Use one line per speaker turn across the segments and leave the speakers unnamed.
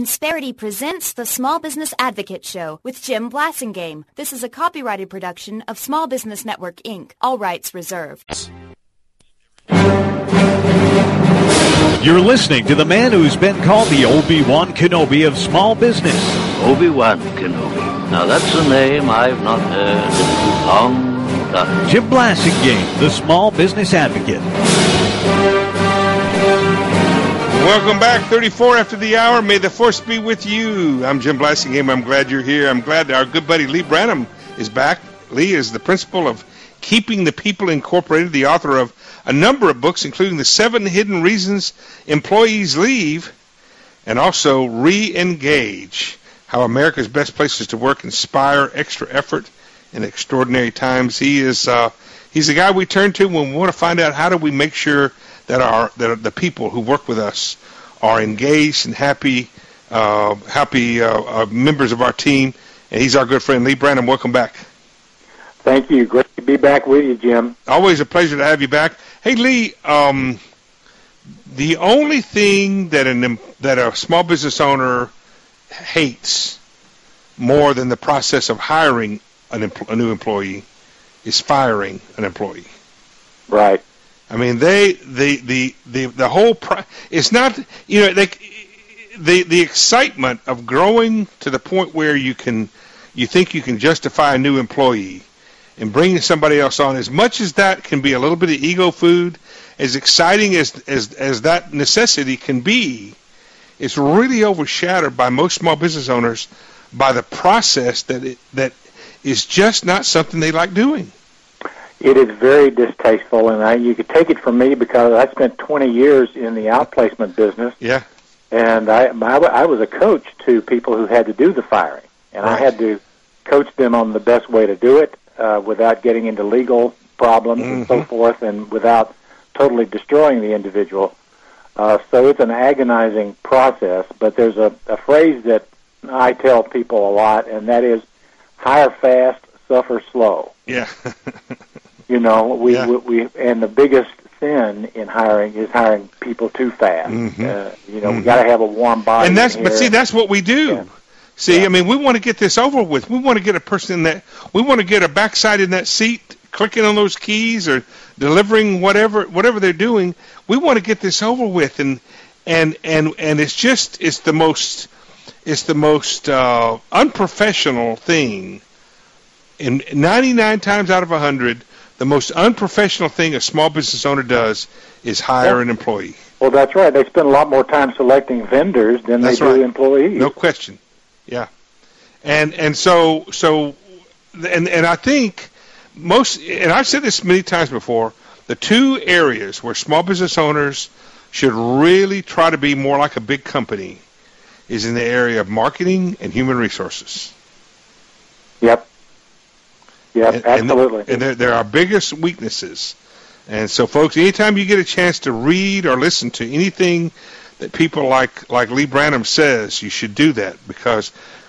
Insperity presents the Small Business Advocate Show with Jim Blasingame. This is a copyrighted production of Small Business Network, Inc. All rights reserved.
You're listening to the man who's been called the Obi-Wan Kenobi of small business.
Obi-Wan Kenobi. Now that's a name I've not heard in a long time.
Jim Blasingame, the Small Business Advocate.
Welcome back, 34 after the hour. May the force be with you. I'm Jim Blasingame. I'm glad you're here. I'm glad our good buddy Lee Branham is back. Lee is the principal of Keeping the People Incorporated, the author of a number of books, including The 7 Hidden Reasons Employees Leave, and also Re-Engage, How America's Best Places to Work Inspire Extra Effort in Extraordinary Times. He's the guy we turn to when we want to find out how do we make sure that the people who work with us are engaged and happy members of our team. And he's our good friend, Lee Branham. Welcome back.
Thank you. Great to be back with you, Jim.
Always a pleasure to have you back. Hey, Lee, the only thing that a small business owner hates more than the process of hiring a new employee is firing an employee.
Right.
I mean, the whole it's not, the excitement of growing to the point where you think you can justify a new employee and bringing somebody else on, as much as that can be a little bit of ego food, as exciting as that necessity can be, it's really overshadowed by most small business owners by the process that is just not something they like doing.
It is very distasteful, and you could take it from me because I spent 20 years in the outplacement business.
Yeah.
And I was a coach to people who had to do the firing, and right. I had to coach them on the best way to do it without getting into legal problems and so forth, and without totally destroying the individual. So it's an agonizing process, but there's a phrase that I tell people a lot, and that is, hire fast, suffer slow.
Yeah.
We and the biggest sin in hiring is hiring people too fast. We got to have a warm body.
And that's what we do. Yeah. See, yeah. I mean, we want to get this over with. We want to get a person we want to get a backside in that seat, clicking on those keys or delivering whatever they're doing. We want to get this over with, and it's the most unprofessional thing. In 99 times out of 100, the most unprofessional thing a small business owner does is hire an employee.
Well, that's right. They spend a lot more time selecting vendors than they do employees.
No question. Yeah. And so I think and I've said this many times before, the two areas where small business owners should really try to be more like a big company is in the area of marketing and human resources.
Yep. Yeah, absolutely.
And they're our biggest weaknesses. And so, folks, anytime you get a chance to read or listen to anything that people like Lee Branham says, you should do that because,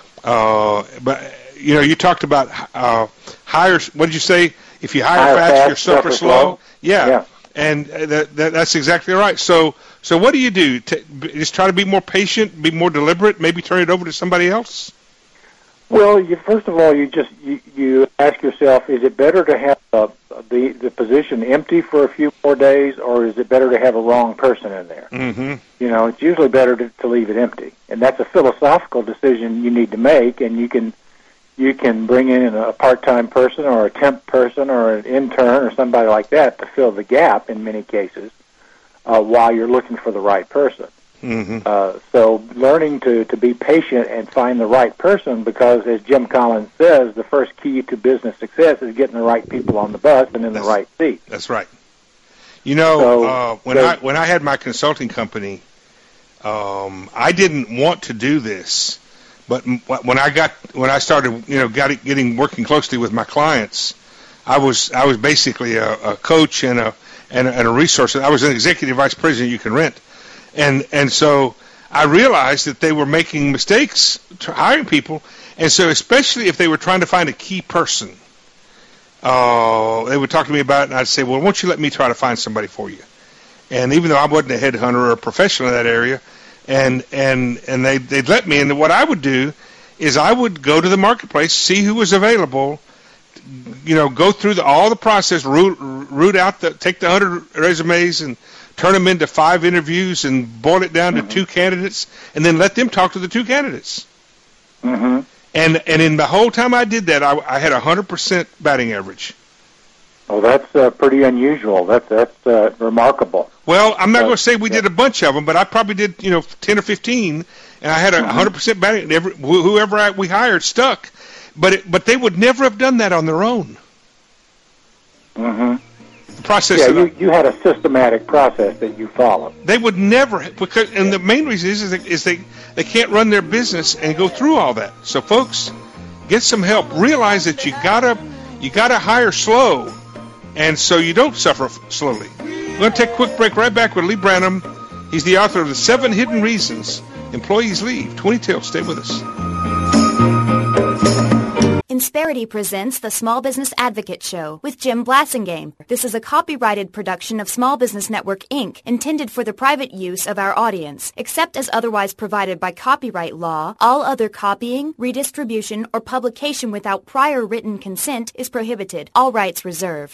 you talked about hire. What did you say? If you hire fast, you suffer slow. Yeah. And that's exactly right. So what do you do? Just try to be more patient, be more deliberate, maybe turn it over to somebody else?
Well, first of all, you ask yourself: is it better to have the position empty for a few more days, or is it better to have a wrong person in there? Mm-hmm. It's usually better to leave it empty, and that's a philosophical decision you need to make. And you can bring in a part-time person, or a temp person, or an intern, or somebody like that to fill the gap in many cases while you're looking for the right person. Mm-hmm. So learning to be patient and find the right person, because as Jim Collins says, the first key to business success is getting the right people on the bus and in the right seat.
That's right. When I had my consulting company, I didn't want to do this, but when I started getting working closely with my clients, I was basically a coach and a resource. I was an executive vice president you can rent. And so I realized that they were making mistakes hiring people, and so especially if they were trying to find a key person, they would talk to me about it, and I'd say, well, why don't you let me try to find somebody for you? And even though I wasn't a headhunter or a professional in that area, and they'd let me. And what I would do is I would go to the marketplace, see who was available, go through all the process, root out take the 100 resumes and turn them into 5 interviews and boil it down to 2 candidates, and then let them talk to the 2 candidates.
Mm-hmm.
And in the whole time I did that, I had 100% batting average.
Oh, that's pretty unusual. That's remarkable.
Well, I'm not going to say we did a bunch of them, but I probably did 10 or 15, and I had 100% batting. Whoever we hired stuck, but they would never have done that on their own.
Mm-hmm.
The process.
Yeah, you had a systematic process that you followed.
They would never, and the main reason is they can't run their business and go through all that. So, folks, get some help. Realize that you gotta hire slow, and so you don't suffer slowly. We're going to take a quick break. Right back with Lee Branham. He's the author of The 7 Hidden Reasons Employees Leave. 20 Stay with us.
Insperity presents the Small Business Advocate Show with Jim Blasingame. This is a copyrighted production of Small Business Network, Inc., intended for the private use of our audience. Except as otherwise provided by copyright law, all other copying, redistribution, or publication without prior written consent is prohibited. All rights reserved.